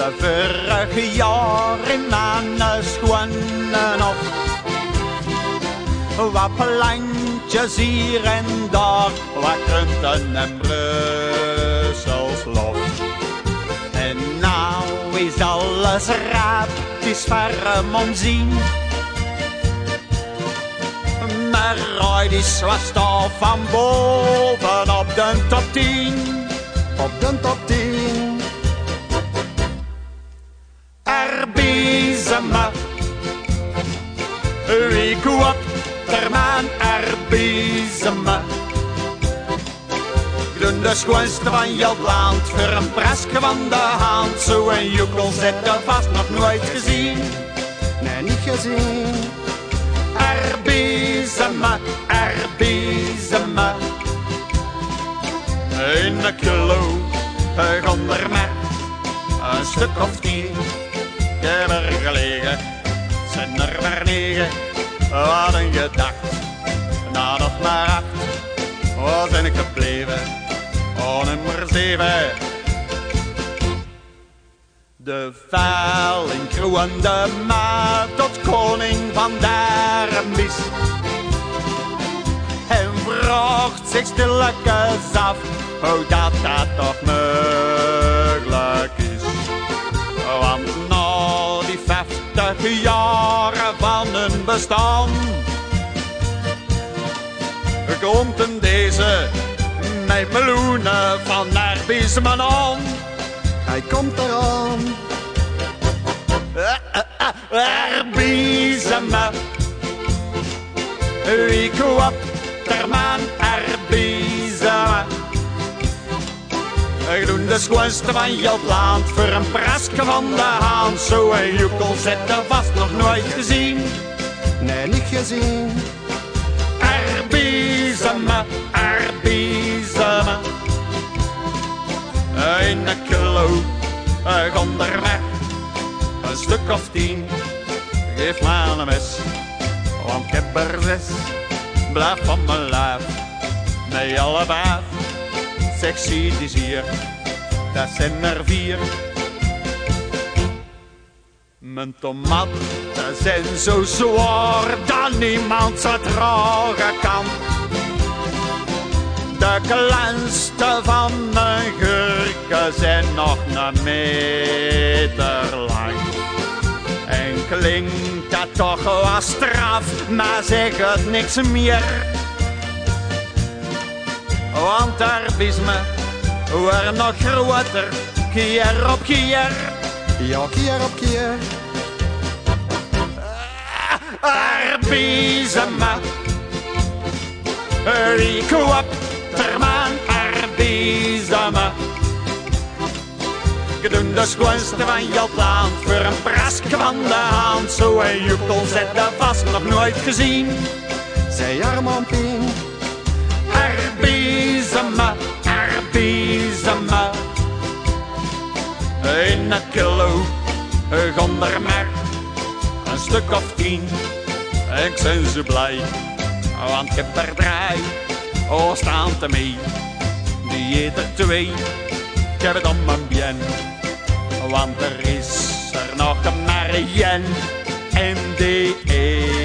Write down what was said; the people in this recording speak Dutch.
De vorige jaar in mijn schoenen op. Wat plantjes hier en daar, wat krunten en Brussels lof. En nou is alles raad, het is ferm omzien. Maar Roy is wat stof van boven op de top 10. Op de top 10. Erbiezemen, wie koop ter maan erbiezemen. Ik doe de schoonste van je land voor een presje van de hand. Zo een joekel zit er vast nog nooit gezien. Nee, niet gezien. Erbiezemen, erbiezemen. In een kilo, onder mij, een stuk of 10. Ik heb er gelegen, zijn er maar 9. Wat een gedacht, nou nog maar 8. Waar ben ik gebleven? Oh, nummer 7. De velling kroonde maar tot koning van Dermis. En vraagt zich stilletjes af hoe dat toch mogelijk is. Want na die 50 jaren van hun bestaan komt in deze met meloenen van Erbiezemen aan. Hij komt eraan. Erbiezemen, wie koopt ter maan Erbiezemen. Ik doe de schoonste van je land voor een presje van de hand. Zo een joekel zit er vast nog nooit gezien. Nee, niet gezien. Erbiezemen, erbiezemen. In een kilo, onderweg, een stuk of 10. Geef mij een mes, want ik heb er 6. Blijf van mijn lijf, met alle 5. Sexy is hier, dat zijn er 4. Mijn tomaten zijn zo zwaar dat niemand ze dragen kan. De kleinste van mijn gurken zijn nog een meter lang. En klinkt dat toch wel straf, maar zeg het niks meer. Want Erbiezemen wordt nog groter, keer op keer. Ja, keer op keer. Erbiezemen, wie koopt ter maan Erbiezemen. Je doet de schoonste van je land voor een presje van de hand. Zo een joekel zit er vast nog nooit gezien. Zij Armand Pien. Erbiezemen, erbiezemen. In een kilo, onder mij, een stuk of 10. Ik ben zo blij, want ik heb er 3. Oh, staan te mee, die eet er 2. Ik heb het om mijn bien, want er is er nog maar 1. En die